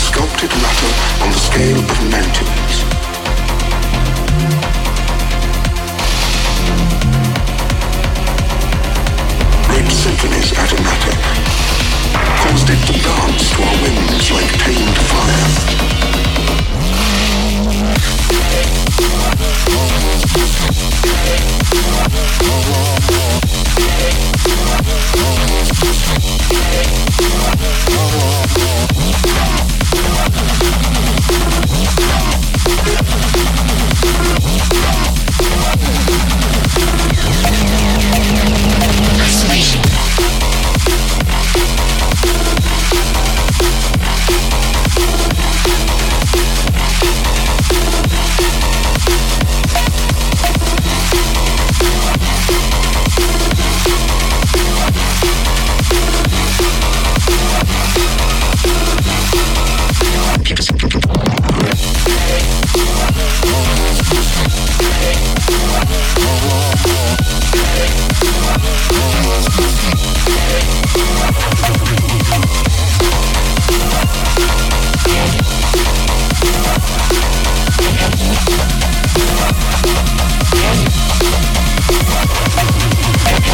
sculpted matter on the scale of mountains. Great symphonies out of matter caused it to dance to our whims like tame